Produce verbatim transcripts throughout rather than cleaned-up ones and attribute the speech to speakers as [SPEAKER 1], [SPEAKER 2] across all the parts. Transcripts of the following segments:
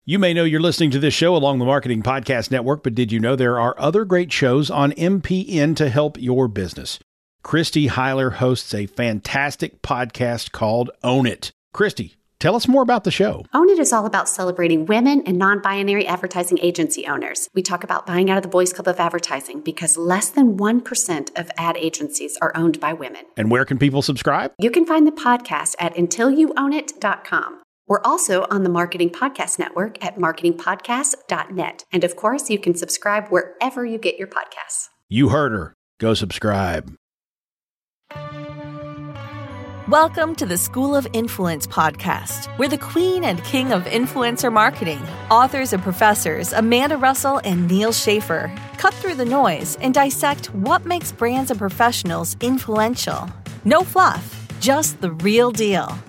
[SPEAKER 1] You may know you're listening to this show along the Marketing Podcast Network, but did you know there are other great shows on M P N to help your business? Christy Heiler hosts a fantastic podcast called Own It. Christy, tell us more about the show.
[SPEAKER 2] Own It is all about celebrating women and non-binary advertising agency owners. We talk about buying out of the Boys Club of Advertising because less than one percent of ad agencies are owned by women.
[SPEAKER 1] And where can people subscribe?
[SPEAKER 2] You can find the podcast at until you own it dot com. We're also on the Marketing Podcast Network at marketing podcast dot net. And of course, you can subscribe wherever you get your podcasts.
[SPEAKER 1] You heard her. Go subscribe.
[SPEAKER 3] Welcome to the School of Influence podcast, where the queen and king of influencer marketing, authors and professors Amanda Russell and Neil Schaefer, cut through the noise and dissect what makes brands and professionals influential. No fluff, just the real deal.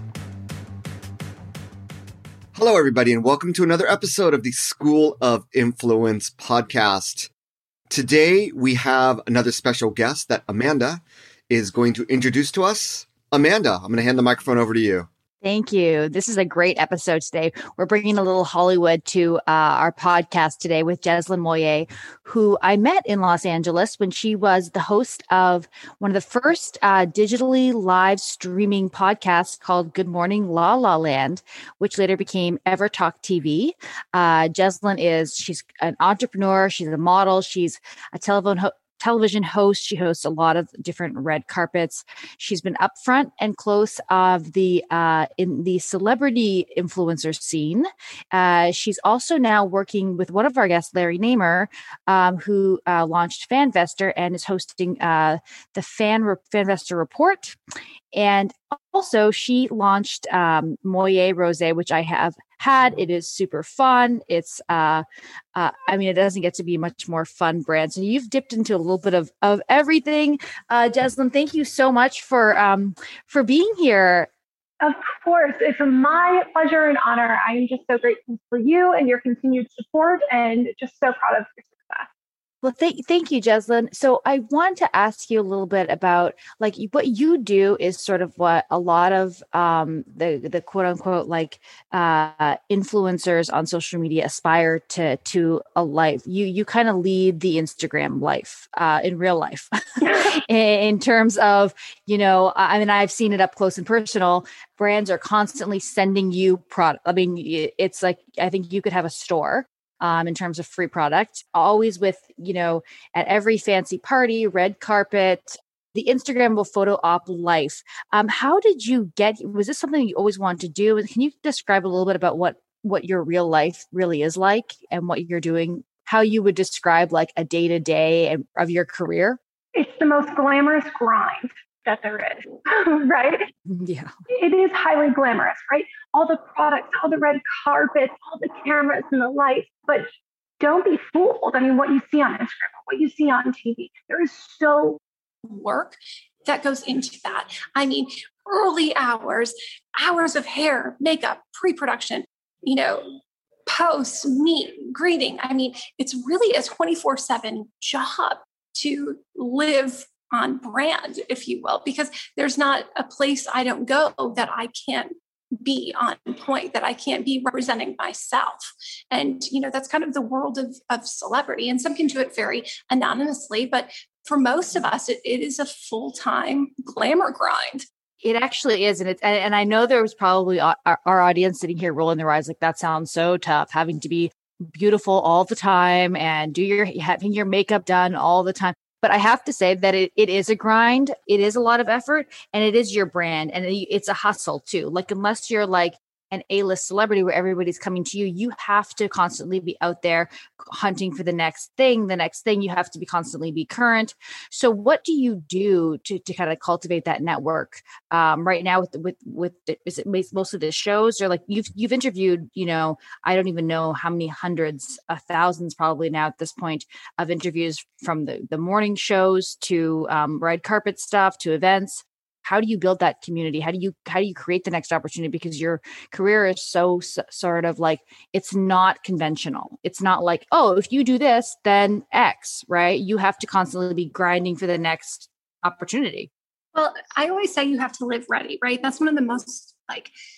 [SPEAKER 4] Hello, everybody, and welcome to another episode of the School of Influence podcast. Today, we have another special guest that Amanda is going to introduce to us. Amanda, I'm going to hand the microphone over to you.
[SPEAKER 5] Thank you. This is a great episode today. We're bringing a little Hollywood to uh, our podcast today with Jeslyn Moye, who I met in Los Angeles when she was the host of one of the first uh, digitally live streaming podcasts called Good Morning La La Land, which later became EverTalk T V. Uh, Jeslyn is, she's an entrepreneur. She's a model. She's a telephone host. television host. She hosts a lot of different red carpets. She's been upfront and close of the uh, in the celebrity influencer scene. Uh, she's also now working with one of our guests, Larry Namer, um, who uh, launched FanVestor and is hosting uh, the Fan Re- FanVestor Report. And also, she launched um, Moye Rosé, which I have had. It is super fun. It's, uh, uh, I mean, it doesn't get to be much more fun brand. So you've dipped into a little bit of of everything. Uh, Jeslyn, thank you so much for um, for being here.
[SPEAKER 6] Of course, it's my pleasure and honor. I am just so grateful for you and your continued support, and just so proud of your success.
[SPEAKER 5] Well, thank, thank you, Jeslyn. So I want to ask you a little bit about, like, what you do is sort of what a lot of um, the the quote unquote like uh, influencers on social media aspire to to a life. You you kind of lead the Instagram life uh, in real life, in, in terms of, you know, I mean, I've seen it up close and personal. Brands are constantly sending you product. I mean, it's like, I think you could have a store. Um, in terms of free product, always with, you know, at every fancy party, red carpet, the Instagrammable photo op life. Um, how did you get, was this something you always wanted to do? Can you describe a little bit about what, what your real life really is like and what you're doing, how you would describe like a day to day of your career?
[SPEAKER 6] It's the most glamorous grind that there is, right?
[SPEAKER 5] Yeah.
[SPEAKER 6] It is highly glamorous, right? All the products, all the red carpets, all the cameras and the lights, but don't be fooled. I mean, what you see on Instagram, what you see on T V, there is so work that goes into that. I mean, early hours, hours of hair, makeup, pre-production, you know, posts, meet, greeting. I mean, it's really a twenty-four seven job to live on brand, if you will, because there's not a place I don't go that I can't be on point, that I can't be representing myself. And, you know, that's kind of the world of, of celebrity. And some can do it very anonymously, but for most of us, it, it is a full-time glamour grind.
[SPEAKER 5] It actually is. And it's, and I know there was probably our, our audience sitting here rolling their eyes like, that sounds so tough, having to be beautiful all the time and do your, having your makeup done all the time. But I have to say that it, it is a grind. It is a lot of effort, and it is your brand, and it, it's a hustle too. Like, unless you're like an A-list celebrity where everybody's coming to you, you have to constantly be out there hunting for the next thing, the next thing. You have to be constantly be current. So what do you do to, to kind of cultivate that network um, right now with, with, with, the, is it most of the shows, or like you've, you've interviewed, you know, I don't even know how many hundreds of thousands probably now at this point of interviews, from the, the morning shows to um, red carpet stuff to events. How do you build that community? How do you how do you create the next opportunity? Because your career is so, so sort of like, it's not conventional. It's not like, oh, if you do this, then X, right? You have to constantly be grinding for the next opportunity.
[SPEAKER 6] Well, I always say you have to live ready, right? That's one of the most like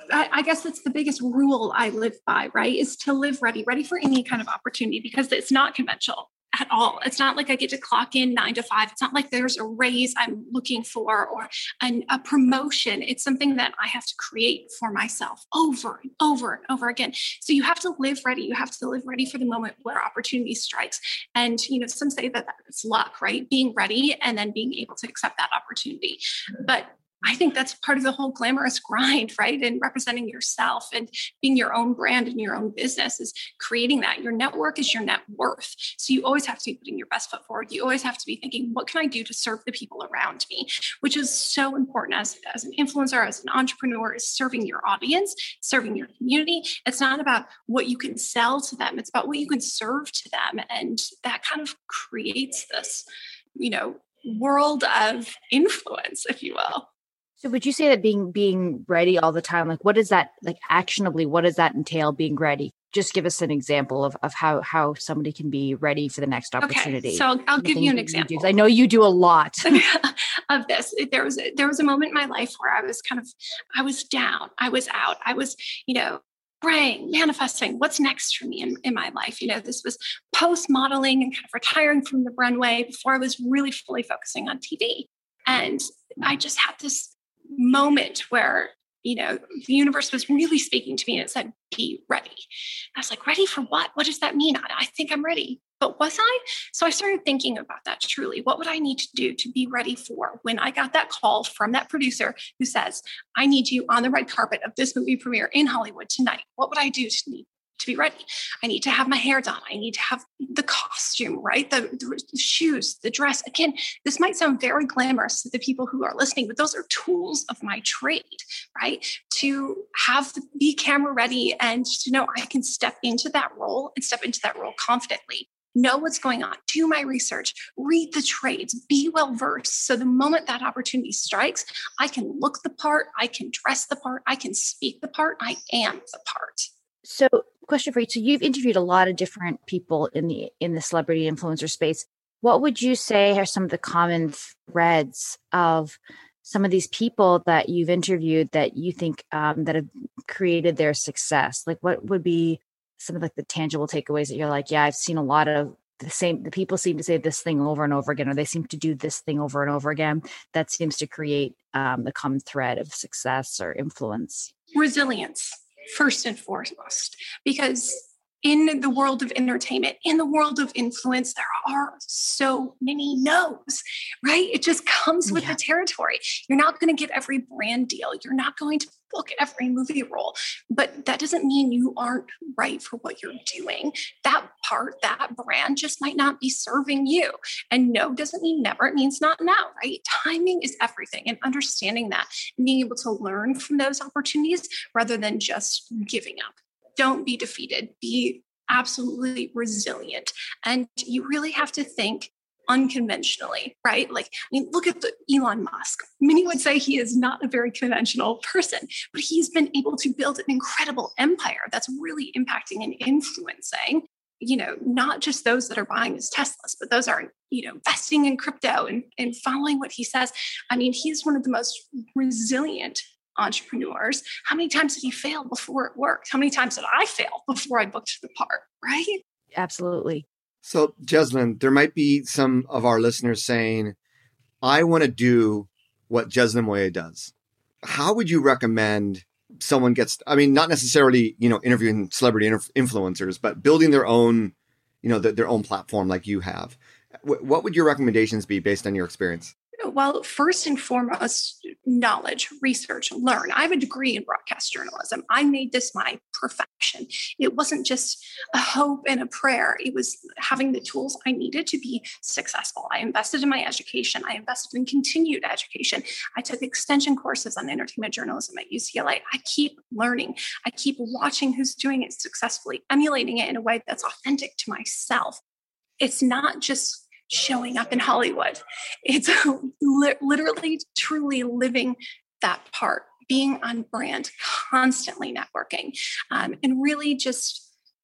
[SPEAKER 7] I, I guess that's the biggest rule I live by, right? Is to live ready, ready for any kind of opportunity, because it's not conventional at all. It's not like I get to clock in nine to five. It's not like there's a raise I'm looking for or an, a promotion. It's something that I have to create for myself over and over and over again. So you have to live ready. You have to live ready for the moment where opportunity strikes. And, you know, some say that it's luck, right? Being ready and then being able to accept that opportunity. But I think that's part of the whole glamorous grind, right? And representing yourself and being your own brand and your own business is creating that. Your network is your net worth. So you always have to be putting your best foot forward. You always have to be thinking, what can I do to serve the people around me? Which is so important as, as an influencer, as an entrepreneur, is serving your audience, serving your community. It's not about what you can sell to them. It's about what you can serve to them. And that kind of creates this, you know, world of influence, if you will.
[SPEAKER 5] So would you say that being being ready all the time, like what is that, like actionably, what does that entail, being ready? Just give us an example of, of how, how somebody can be ready for the next opportunity.
[SPEAKER 7] Okay, so I'll, I'll give you an example.
[SPEAKER 5] I know you do a lot
[SPEAKER 7] of this. There was, a, there was a moment in my life where I was kind of, I was down, I was out, I was, you know, praying, manifesting what's next for me in, in my life. You know, this was post modeling and kind of retiring from the runway before I was really fully focusing on T V. And I just had this moment where, you know, the universe was really speaking to me and it said, be ready. I was like, ready for what? What does that mean? I, I think I'm ready, but was I? So I started thinking about that truly. What would I need to do to be ready for when I got that call from that producer who says, I need you on the red carpet of this movie premiere in Hollywood tonight? What would I do to need to be ready? I need to have my hair done. I need to have the costume, right? The, the shoes, the dress. Again, this might sound very glamorous to the people who are listening, but those are tools of my trade, right? To have the, be camera ready and to know I can step into that role and step into that role confidently. Know what's going on, do my research, read the trades, be well versed. So the moment that opportunity strikes, I can look the part, I can dress the part, I can speak the part, I am the part.
[SPEAKER 5] So question for you. So you've interviewed a lot of different people in the in the celebrity influencer space. What would you say are some of the common threads of some of these people that you've interviewed that you think um, that have created their success? Like what would be some of like the tangible takeaways that you're like, yeah, I've seen a lot of the same, the people seem to say this thing over and over again, or they seem to do this thing over and over again. That seems to create um, the common thread of success or influence.
[SPEAKER 7] Resilience. First and foremost, because in the world of entertainment, in the world of influence, there are so many no's, right? It just comes with yeah. the territory. You're not going to get every brand deal. You're not going to book every movie role, but that doesn't mean you aren't right for what you're doing. That part, that brand just might not be serving you. And no doesn't mean never. It means not now, right? Timing is everything, and understanding that and being able to learn from those opportunities rather than just giving up. Don't be defeated. Be absolutely resilient. And you really have to think unconventionally, right? Like, I mean, look at the Elon Musk. Many would say he is not a very conventional person, but he's been able to build an incredible empire that's really impacting and influencing, you know, not just those that are buying his Teslas, but those are, you know, investing in crypto and, and following what he says. I mean, he's one of the most resilient entrepreneurs. How many times did he fail before it worked? How many times did I fail before I booked the part, right?
[SPEAKER 5] Absolutely.
[SPEAKER 4] So, Jessalyn, there might be some of our listeners saying, I want to do what Jessalyn Moye does. How would you recommend someone gets, I mean, not necessarily, you know, interviewing celebrity inf- influencers, but building their own, you know, the, their own platform like you have. W- what would your recommendations be based on your experience?
[SPEAKER 7] Well, first and foremost, knowledge, research, learn. I have a degree in broadcast journalism. I made this my profession. It wasn't just a hope and a prayer. It was having the tools I needed to be successful. I invested in my education. I invested in continued education. I took extension courses on entertainment journalism at U C L A. I keep learning. I keep watching who's doing it successfully, emulating it in a way that's authentic to myself. It's not just showing up in Hollywood. It's li- literally, truly living that part, being on brand, constantly networking, um, and really just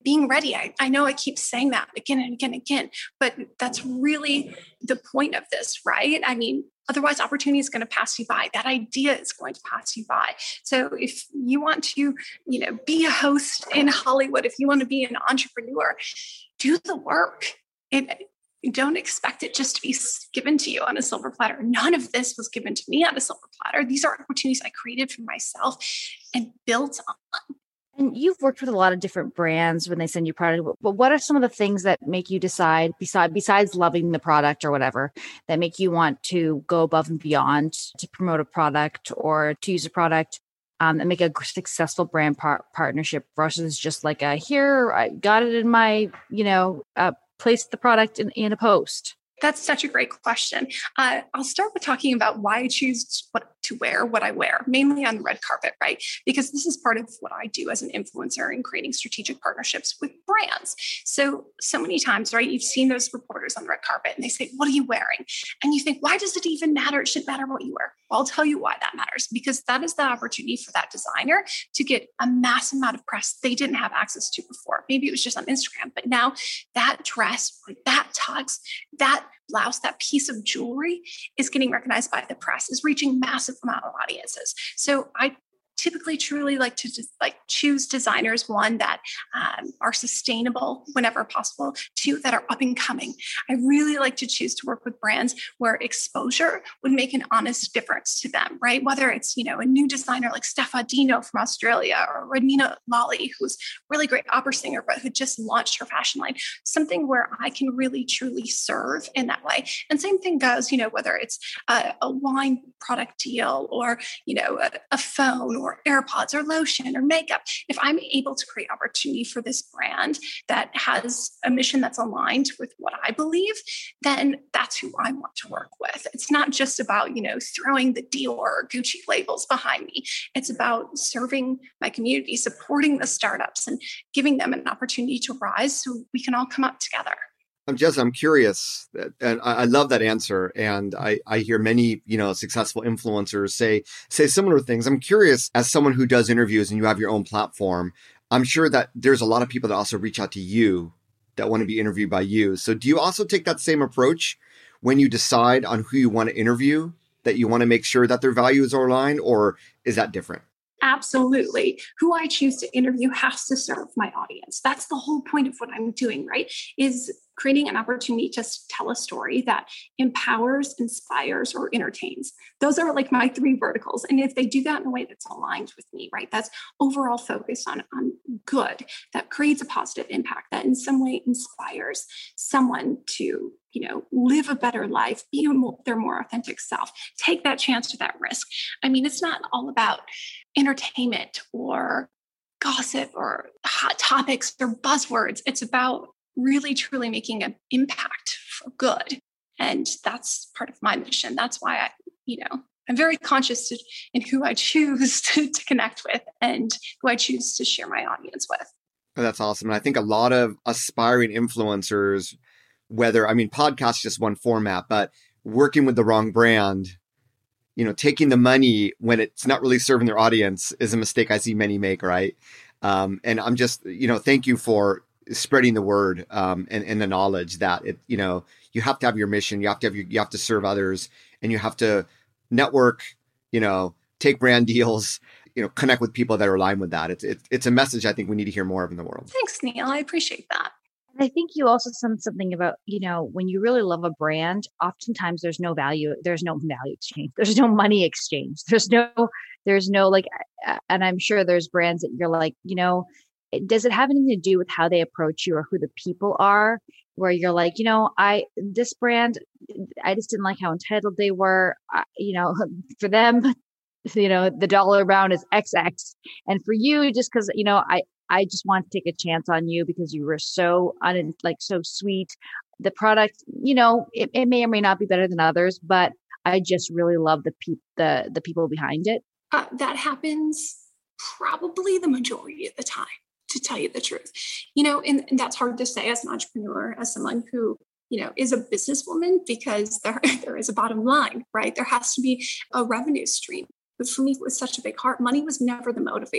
[SPEAKER 7] being ready. I, I know I keep saying that again and again and again, but that's really the point of this, right? I mean, otherwise opportunity is going to pass you by. That idea is going to pass you by. So if you want to, you know, be a host in Hollywood, if you want to be an entrepreneur, do the work. And don't expect it just to be given to you on a silver platter. None of this was given to me on a silver platter. These are opportunities I created for myself and built on.
[SPEAKER 5] And you've worked with a lot of different brands when they send you product, but what are some of the things that make you decide, besides besides loving the product or whatever, that make you want to go above and beyond to promote a product or to use a product um, and make a successful brand par- partnership versus just like a, here, I got it in my, you know, uh, place the product in, in a post?
[SPEAKER 7] That's such a great question. Uh, I'll start with talking about why I choose what to wear, what I wear, mainly on the red carpet, right? Because this is part of what I do as an influencer in creating strategic partnerships with brands. So, so many times, right, you've seen those reporters on the red carpet and they say, what are you wearing? And you think, why does it even matter? It shouldn't matter what you wear. Well, I'll tell you why that matters, because that is the opportunity for that designer to get a massive amount of press they didn't have access to before. Maybe it was just on Instagram, but now that dress, or that tux, that blouse, that piece of jewelry is getting recognized by the press, is reaching massive amount of audiences. So I typically truly like to just like choose designers, one, that um, are sustainable whenever possible, two, that are up and coming. I really like to choose to work with brands where exposure would make an honest difference to them, right? Whether it's, you know, a new designer like Steffa Dino from Australia, or Radmina Lally, who's a really great opera singer, but who just launched her fashion line, something where I can really truly serve in that way. And same thing goes, you know, whether it's a, a wine product deal or, you know, a, a phone or or AirPods or lotion or makeup. If I'm able to create opportunity for this brand that has a mission that's aligned with what I believe, then that's who I want to work with. It's not just about, you know, throwing the Dior or Gucci labels behind me. It's about serving my community, supporting the startups and giving them an opportunity to rise so we can all come up together.
[SPEAKER 4] I'm just, I'm curious, and I love that answer. And I, I hear many, you know, successful influencers say, say similar things. I'm curious, as someone who does interviews and you have your own platform, I'm sure that there's a lot of people that also reach out to you that want to be interviewed by you. So do you also take that same approach when you decide on who you want to interview, that you want to make sure that their values are aligned, or is that different?
[SPEAKER 7] Absolutely. Who I choose to interview has to serve my audience. That's the whole point of what I'm doing, right? Is creating an opportunity to tell a story that empowers, inspires, or entertains. Those are like my three verticals. And if they do that in a way that's aligned with me, right, that's overall focused on, on good, that creates a positive impact, that in some way inspires someone to, you know, live a better life, be a more, their more authentic self, take that chance to that risk. I mean, it's not all about entertainment or gossip or hot topics or buzzwords. It's about really, truly making an impact for good. And that's part of my mission. That's why I, you know, I'm very conscious to, in who I choose to, to connect with and who I choose to share my audience with.
[SPEAKER 4] Oh, that's awesome. And I think a lot of aspiring influencers, whether, I mean, podcast is just one format, but working with the wrong brand, you know, taking the money when it's not really serving their audience is a mistake I see many make, right? Um, and I'm just, you know, thank you for spreading the word um, and, and the knowledge that it, you know, you have to have your mission, you have to have your, you have to serve others, and you have to network, you know, take brand deals, you know, connect with people that are aligned with that. It's it, it's a message I think we need to hear more of in the world.
[SPEAKER 7] Thanks, Neil. I appreciate that.
[SPEAKER 5] And I think you also said something about, you know, when you really love a brand, oftentimes there's no value, there's no value exchange, there's no money exchange, there's no, there's no like, and I'm sure there's brands that you're like, you know, does it have anything to do with how they approach you or who the people are, where you're like, you know, I, this brand, I just didn't like how entitled they were, I, you know, for them, you know, the dollar amount is X X. And for you, just because, you know, I, I just want to take a chance on you because you were so un, like so sweet. The product, you know, it, it may or may not be better than others, but I just really love the pe- the the people behind it.
[SPEAKER 7] Uh, that happens probably the majority of the time, to tell you the truth. You know, and, and that's hard to say as an entrepreneur, as someone who, you know, is a businesswoman, because there there is a bottom line, right? There has to be a revenue stream. But for me, with such a big heart, money was never the motivator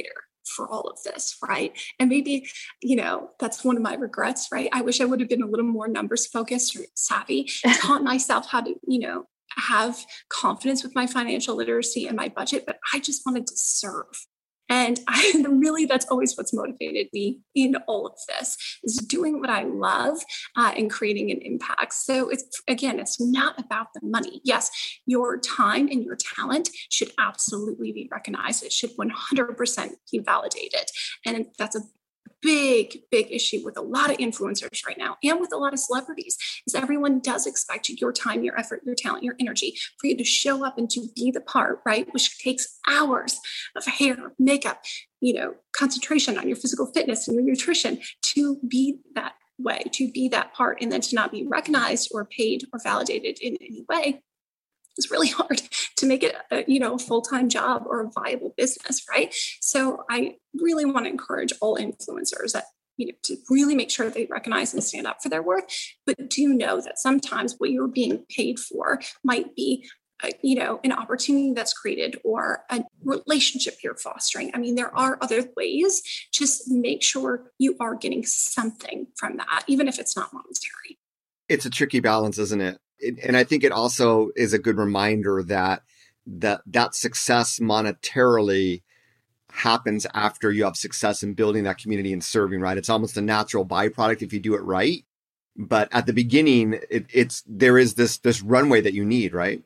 [SPEAKER 7] for all of this, right? And maybe, you know, that's one of my regrets, right? I wish I would have been a little more numbers focused or savvy, taught myself how to, you know, have confidence with my financial literacy and my budget, but I just wanted to serve. And I really, that's always what's motivated me in all of this, is doing what I love uh, and creating an impact. So it's, again, it's not about the money. Yes, your time and your talent should absolutely be recognized. It should one hundred percent be validated. And that's a big, big issue with a lot of influencers right now and with a lot of celebrities, is everyone does expect your time, your effort, your talent, your energy for you to show up and to be the part, right? Which takes hours of hair, makeup, you know, concentration on your physical fitness and your nutrition to be that way, to be that part, and then to not be recognized or paid or validated in any way. It's really hard to make it, a, you know, a full-time job or a viable business, right? So I really want to encourage all influencers that, you know, to really make sure they recognize and stand up for their worth, but do know that sometimes what you're being paid for might be, uh, you know, an opportunity that's created or a relationship you're fostering. I mean, there are other ways. Just make sure you are getting something from that, even if it's not monetary.
[SPEAKER 4] It's a tricky balance, isn't it? And I think it also is a good reminder that that, that success monetarily happens after you have success in building that community and serving, right? It's almost a natural byproduct if you do it right. But at the beginning, it, it's there is this this runway that you need, right?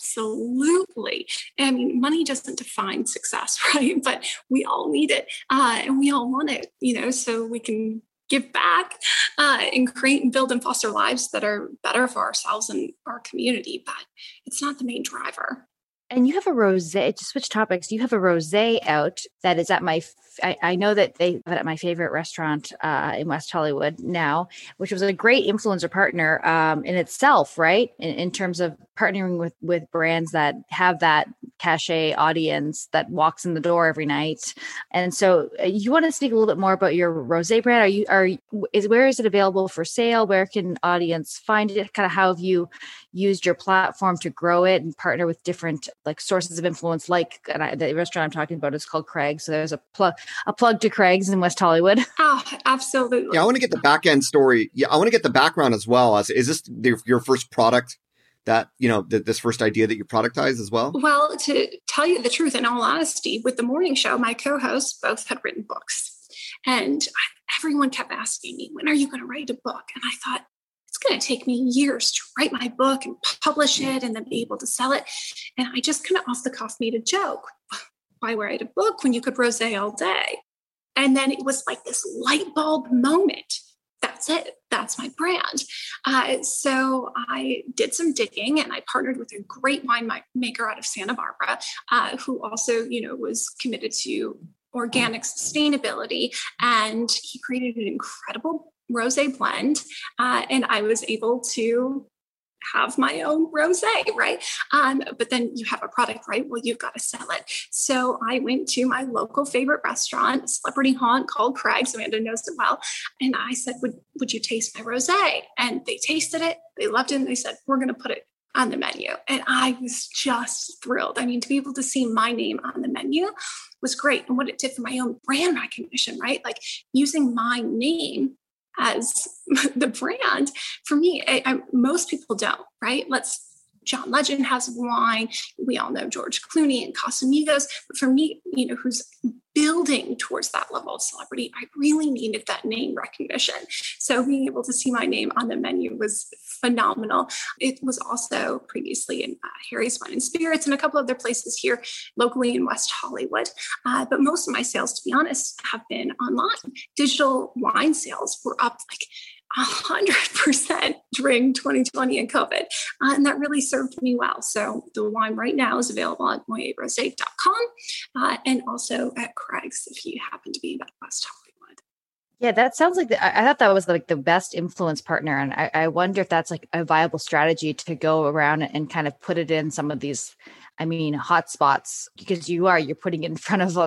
[SPEAKER 7] Absolutely. I mean, money doesn't define success, right? But we all need it, uh, and we all want it, you know, so we can give back uh, and create and build and foster lives that are better for ourselves and our community. But it's not the main driver.
[SPEAKER 5] And you have a rosé, to switch topics, you have a rosé out that is at my, I, I know that they have it at my favorite restaurant uh, in West Hollywood now, which was a great influencer partner um, in itself, right? In, in terms of partnering with, with brands that have that cachet audience that walks in the door every night. And so uh, you want to speak a little bit more about your rosé brand? Are you, are, is, where is it available for sale? Where can audience find it? Kind of how have you used your platform to grow it and partner with different like sources of influence, like and I, the restaurant I'm talking about is called Craig's. So there's a plug, a plug to Craig's in West Hollywood.
[SPEAKER 7] Oh, absolutely.
[SPEAKER 4] Yeah, I want to get the back end story. Yeah, I want to get the background as well. As is this the, your first product that you know th- this first idea that you productize as well?
[SPEAKER 7] Well, to tell you the truth, in all honesty, with the morning show, my co-hosts both had written books, and I, everyone kept asking me, "When are you going to write a book?" And I thought, it's going to take me years to write my book and publish it and then be able to sell it. And I just kind of off the cuff made a joke. Why write a book when you could rosé all day? And then it was like this light bulb moment. That's it. That's my brand. Uh, so I did some digging and I partnered with a great wine maker out of Santa Barbara, uh, who also, you know, was committed to organic sustainability. And he created an incredible rosé blend. Uh, and I was able to have my own rosé, right? Um, but then you have a product, right? Well, you've got to sell it. So I went to my local favorite restaurant, celebrity haunt called Craig's. Amanda knows it well. And I said, would, would you taste my rosé? And they tasted it. They loved it. And they said, we're going to put it on the menu. And I was just thrilled. I mean, to be able to see my name on the menu was great. And what it did for my own brand recognition, right? Like using my name as the brand, for me, I, I, most people don't, right? Let's, John Legend has wine. We all know George Clooney and Casamigos. But for me, you know, who's building towards that level of celebrity, I really needed that name recognition. So being able to see my name on the menu was phenomenal. It was also previously in uh, Harry's Wine and Spirits and a couple other places here locally in West Hollywood. Uh, but most of my sales, to be honest, have been online. Digital wine sales were up like one hundred percent during twenty twenty and COVID. Uh, and that really served me well. So the wine right now is available at moyer rosé dot com uh, and also at Craig's if you happen to be in West Hollywood.
[SPEAKER 5] Yeah, that sounds like the, I thought that was like the best influence partner. And I, I wonder if that's like a viable strategy to go around and kind of put it in some of these, I mean, hot spots, because you are, you're putting it in front of, I mean,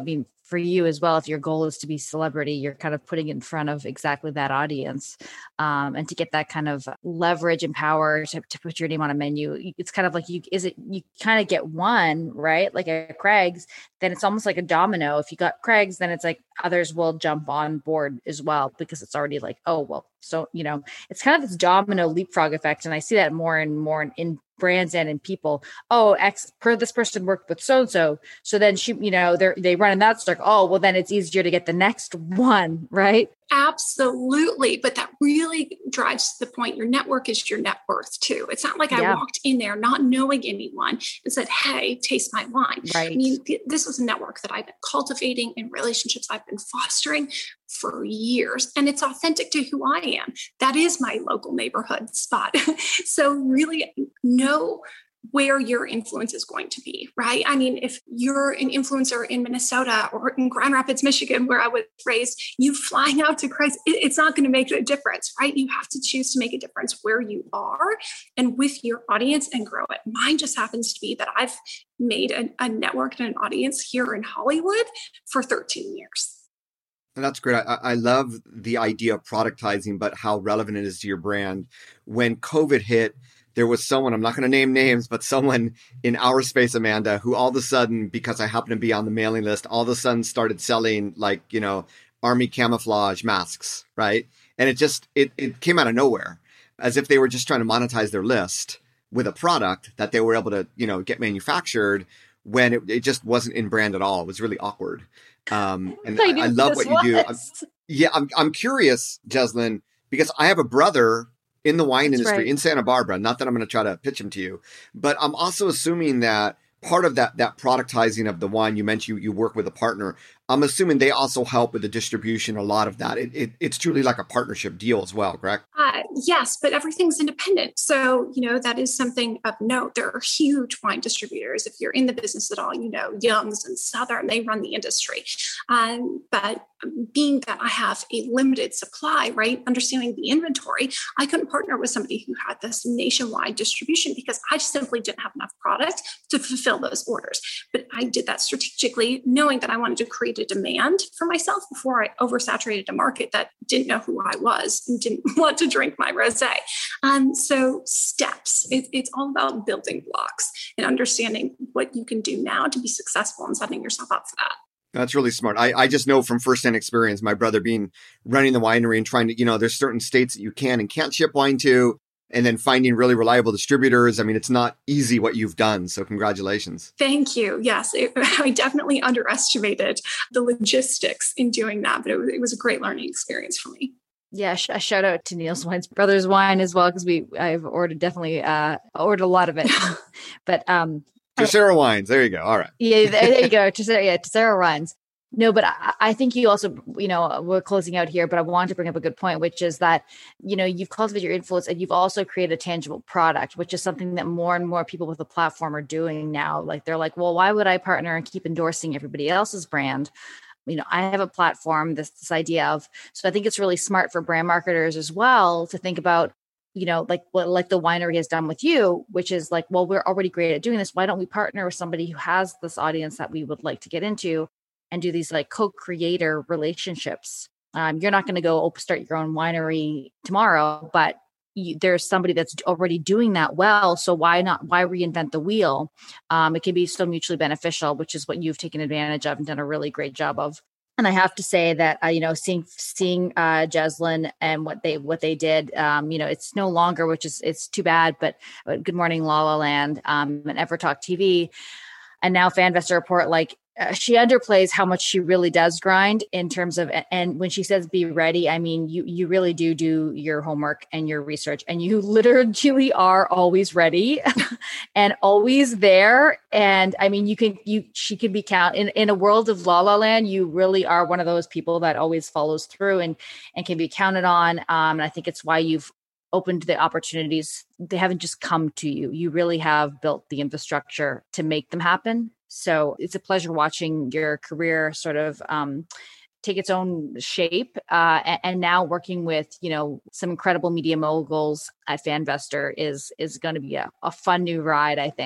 [SPEAKER 5] for you as well, if your goal is to be celebrity, you're kind of putting it in front of exactly that audience. Um, and to get that kind of leverage and power to, to put your name on a menu, it's kind of like you, is it, you kind of get one, right? Like a Craig's, then it's almost like a domino. If you got Craig's, then it's like others will jump on board as well, because it's already like, oh, well, so, you know, it's kind of this domino leapfrog effect. And I see that more and more in, in brands and in people. Oh, X per this person worked with so-and-so. So then she, you know, they're, they run in that circle. Oh, well, then it's easier to get the next one, right?
[SPEAKER 7] Absolutely. But that really drives to the point your network is your net worth too. It's not like
[SPEAKER 5] Yeah.
[SPEAKER 7] I walked in there not knowing anyone and said, hey, taste my wine.
[SPEAKER 5] Right.
[SPEAKER 7] I mean, th- this was a network that I've been cultivating and relationships I've been fostering for years. And it's authentic to who I am. That is my local neighborhood spot. So really know where your influence is going to be, right? I mean, if you're an influencer in Minnesota or in Grand Rapids, Michigan, where I was raised, you flying out to Christ, it, it's not going to make a difference, right? You have to choose to make a difference where you are and with your audience and grow it. Mine just happens to be that I've made a, a network and an audience here in Hollywood for thirteen years.
[SPEAKER 4] And that's great. I, I love the idea of productizing, but how relevant it is to your brand. When COVID hit, there was someone, I'm not going to name names, but someone in our space, Amanda, who all of a sudden, because I happen to be on the mailing list, all of a sudden started selling like, you know, army camouflage masks, right? And it just, it, it came out of nowhere, as if they were just trying to monetize their list with a product that they were able to, you know, get manufactured when it, it just wasn't in brand at all. It was really awkward. Um, and I, I love what you do. I'm, yeah, I'm, I'm curious, Jeslyn, because I have a brother in the wine
[SPEAKER 5] That's
[SPEAKER 4] industry
[SPEAKER 5] right.
[SPEAKER 4] in Santa Barbara. Not that I'm going to try to pitch him to you, but I'm also assuming that part of that that productizing of the wine, you mentioned you, you work with a partner. I'm assuming they also help with the distribution, a lot of that. It, it, it's truly like a partnership deal as well, correct?
[SPEAKER 7] Uh, yes, but everything's independent. So, you know, that is something of note. There are huge wine distributors. If you're in the business at all, you know, Young's and Southern, they run the industry. Um, but being that I have a limited supply, right, understanding the inventory, I couldn't partner with somebody who had this nationwide distribution because I simply didn't have enough product to fulfill those orders. But I did that strategically, knowing that I wanted to create a demand for myself before I oversaturated a market that didn't know who I was and didn't want to drink my rosé. Um, so steps, it, it's all about building blocks and understanding what you can do now to be successful and setting yourself up for that.
[SPEAKER 4] That's really smart. I, I just know from firsthand experience, my brother being running the winery and trying to, you know, there's certain states that you can and can't ship wine to, and then finding really reliable distributors. I mean, it's not easy what you've done. So congratulations.
[SPEAKER 7] Thank you. Yes, it, I definitely underestimated the logistics in doing that, but it was, it was a great learning experience for me.
[SPEAKER 5] Yeah, sh- a shout out to Neil's Wines Brothers Wine as well, because we I've ordered definitely uh ordered a lot of it. But um
[SPEAKER 4] Tercero Wines, there you go. All right.
[SPEAKER 5] yeah, there, there you go. Tercero, yeah, Tercero Wines. No, but I, I think you also, you know, we're closing out here, but I want to bring up a good point, which is that, you know, you've cultivated your influence and you've also created a tangible product, which is something that more and more people with a platform are doing now. Like they're like, well, why would I partner and keep endorsing everybody else's brand? You know, I have a platform, this, this idea of, so I think it's really smart for brand marketers as well to think about, you know, like what, like the winery has done with you, which is like, well, we're already great at doing this. Why don't we partner with somebody who has this audience that we would like to get into and do these like co-creator relationships? Um, you're not going to go start your own winery tomorrow, but you, there's somebody that's already doing that well. So why not, why reinvent the wheel? Um, it can be so mutually beneficial, which is what you've taken advantage of and done a really great job of. And I have to say that, uh, you know, seeing, seeing uh, Jeslyn and what they, what they did, um, you know, it's no longer, which is, it's too bad, but uh, Good Morning La La Land um, and EverTalk T V. And now FanVestor Report, like uh, she underplays how much she really does grind in terms of, and when she says be ready, I mean, you you really do do your homework and your research, and you literally are always ready and always there. And I mean, you can, you, she can be count in, in a world of La La Land, you really are one of those people that always follows through and, and can be counted on. Um, and I think it's why you've opened the opportunities. They haven't just come to you. You really have built the infrastructure to make them happen. So it's a pleasure watching your career sort of um, take its own shape. Uh, and, and now working with, you know, some incredible media moguls at FanVestor is, is going to be a, a fun new ride, I think.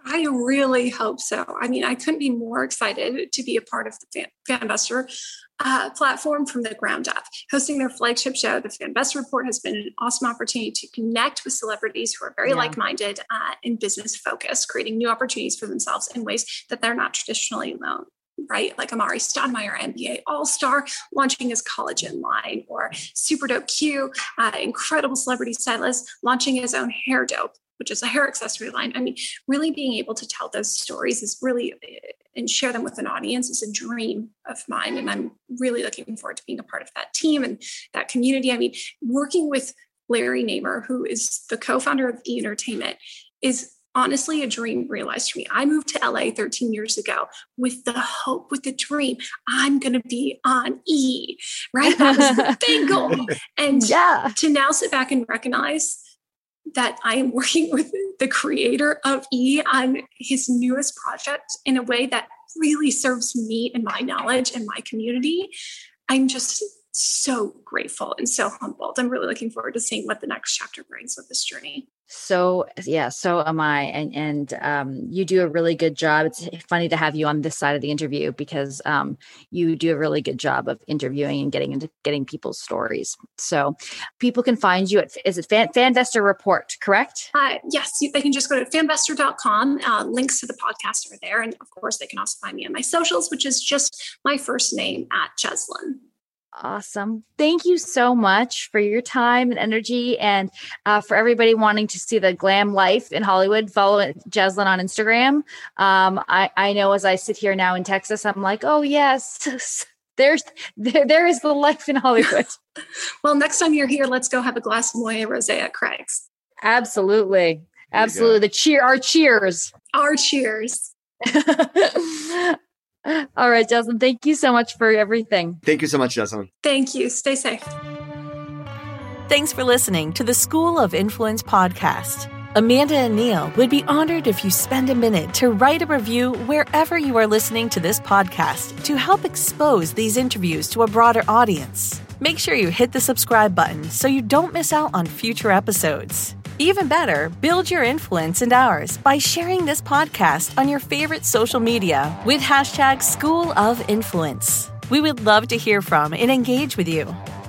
[SPEAKER 7] I really hope so. I mean, I couldn't be more excited to be a part of the Fan, Fanvestor uh, platform from the ground up. Hosting their flagship show, the Fanvestor Report, has been an awesome opportunity to connect with celebrities who are very yeah. like-minded uh, and business-focused, creating new opportunities for themselves in ways that they're not traditionally known. Right? Like Amari Stoudemire, N B A All-Star, launching his College in Line, or Super Dope Q, uh, incredible celebrity stylist, launching his own Hair Dope, which is a hair accessory line. I mean, really being able to tell those stories is really, and share them with an audience is a dream of mine. And I'm really looking forward to being a part of that team and that community. I mean, working with Larry Namer, who is the co-founder of E! Entertainment, is honestly a dream realized for me. I moved to L A thirteen years ago with the hope, with the dream, I'm going to be on E! Right? That was the big goal. And yeah. to now sit back and recognize that I am working with the creator of E! on his newest project in a way that really serves me and my knowledge and my community, I'm just so grateful and so humbled. I'm really looking forward to seeing what the next chapter brings with this journey.
[SPEAKER 5] So yeah, so am I. And and um, you do a really good job. It's funny to have you on this side of the interview because um, you do a really good job of interviewing and getting into getting people's stories. So people can find you at, is it Fan, Fanvestor Report, correct?
[SPEAKER 7] Uh, yes, they can just go to fanvestor dot com. Uh, links to the podcast are there. And of course, they can also find me on my socials, which is just my first name at Jeslyn.
[SPEAKER 5] Awesome. Thank you so much for your time and energy. And uh, for everybody wanting to see the glam life in Hollywood, follow Jeslyn on Instagram. Um, I, I know as I sit here now in Texas, I'm like, oh, yes, there's there, there is the life in Hollywood.
[SPEAKER 7] Well, next time you're here, let's go have a glass of Moët Rosé at Craig's.
[SPEAKER 5] Absolutely. Absolutely. The cheer, our cheers.
[SPEAKER 7] Our cheers.
[SPEAKER 5] All right, Jeslyn, thank you so much for everything.
[SPEAKER 4] Thank you so much, Jeslyn.
[SPEAKER 7] Thank you. Stay safe.
[SPEAKER 3] Thanks for listening to the School of Influence podcast. Amanda and Neil would be honored if you spend a minute to write a review wherever you are listening to this podcast to help expose these interviews to a broader audience. Make sure you hit the subscribe button so you don't miss out on future episodes. Even better, build your influence and ours by sharing this podcast on your favorite social media with hashtag School of Influence. We would love to hear from and engage with you.